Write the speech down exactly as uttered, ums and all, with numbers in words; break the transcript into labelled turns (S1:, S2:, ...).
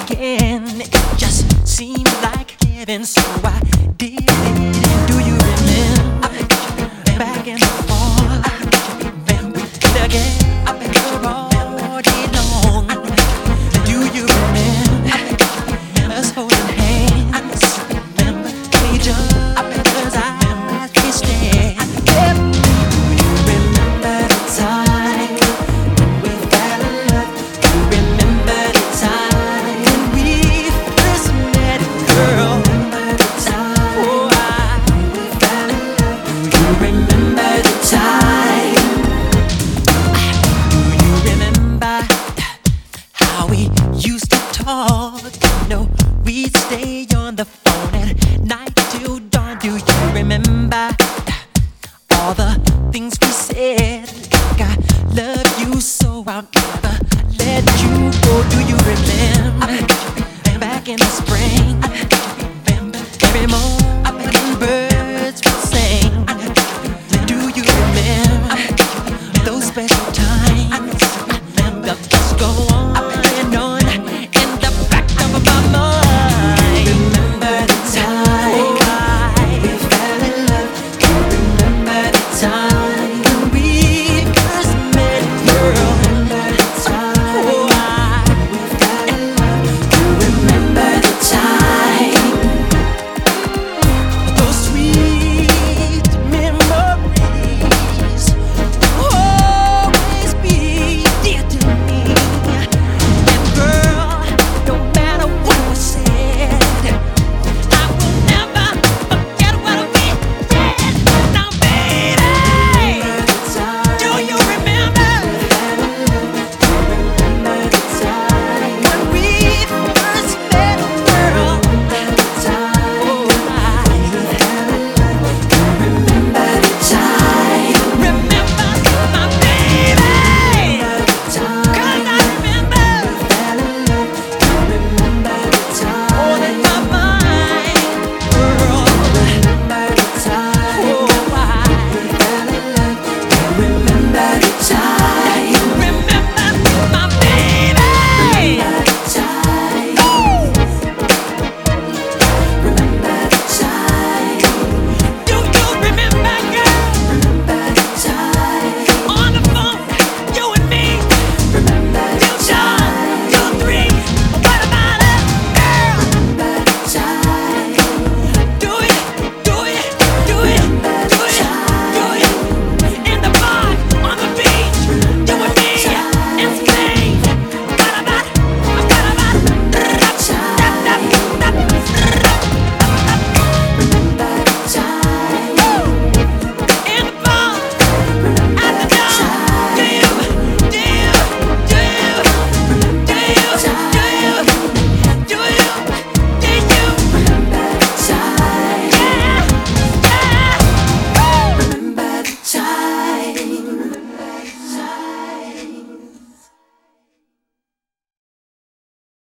S1: again. It just seemed like heaven, so I did it. And do you remember back in the fall? Remember again all day long. Do you remember us holding hands? Remember each other's eyes we stared. Do you remember the time when we fell in love? Do you remember the time when we first met, girl? Remember the time, oh, I, when we fell in love? Do you remember the time? Do you remember how we used to talk? No, we'd stay on the phone at night till dawn. Do you remember all the things we said? Like I love you so I'll never let you go. Do you remember back in the